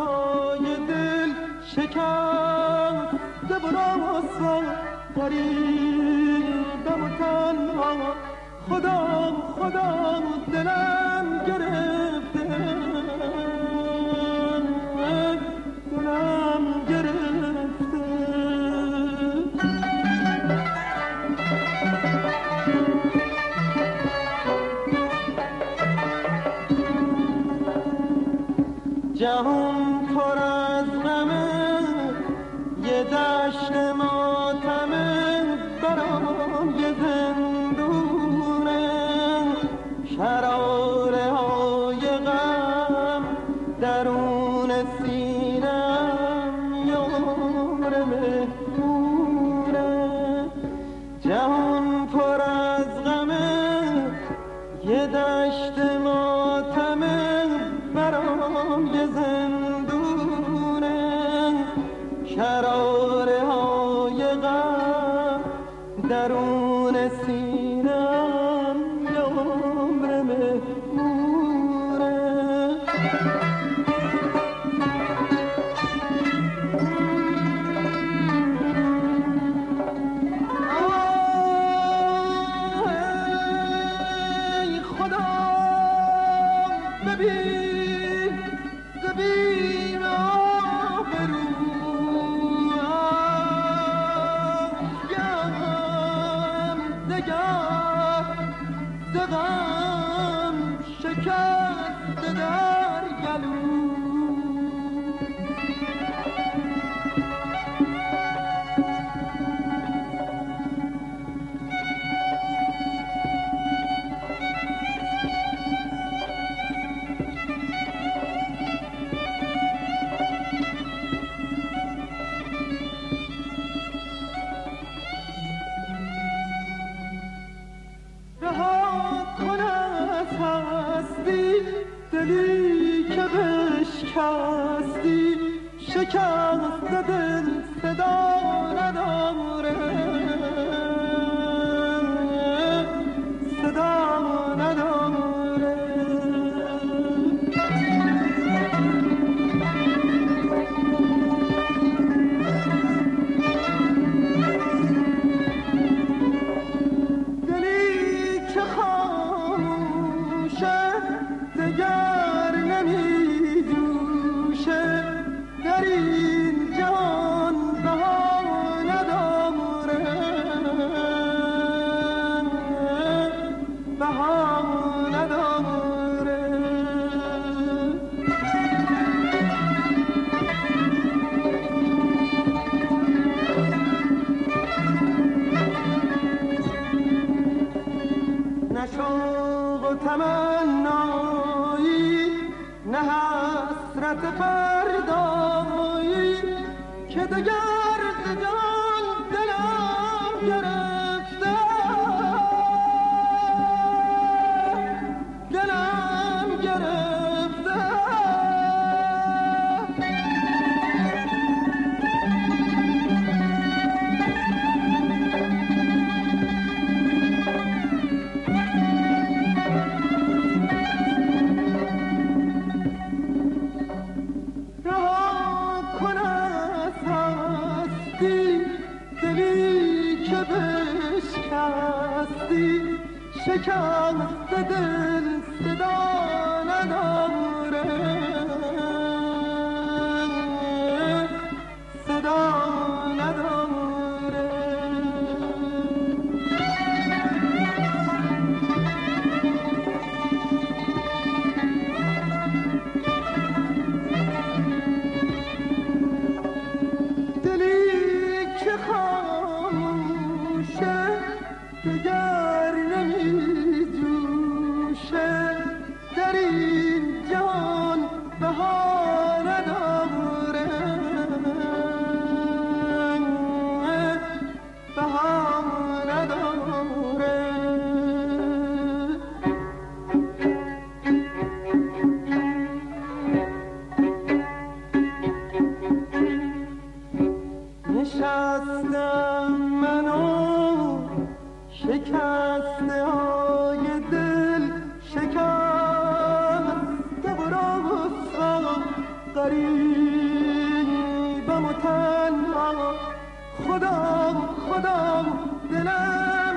های دل شکسته و راسا غریبم و تنها خدا خدا دلم گرفته دلم گرفته جهان پر از غمه یه دشت ماتمه برام یه زندونه شراره های غم درون سینم یار مهمونه جهان پر از غمه یه دشت ماتمه برام یه زندونه شراره های غم درون سینم یار مهمونه ای خدا ببین زبیم آبرو دغم شکست در گلو دلی که بشکستی شکست دل صدا نداره صدا نداره دلی که خاموشه دگر نمی جوشه در این جهان بهانه داره بهانه داره نه شوق و تمنایی نه حسرت فردایی که دگر ز جان دلم گرفته دلم گرفته دلی که بشکستی شکست دل صدا نداره صدا نداره دگر نمی جوشه بم و تنها خدا خدا دلم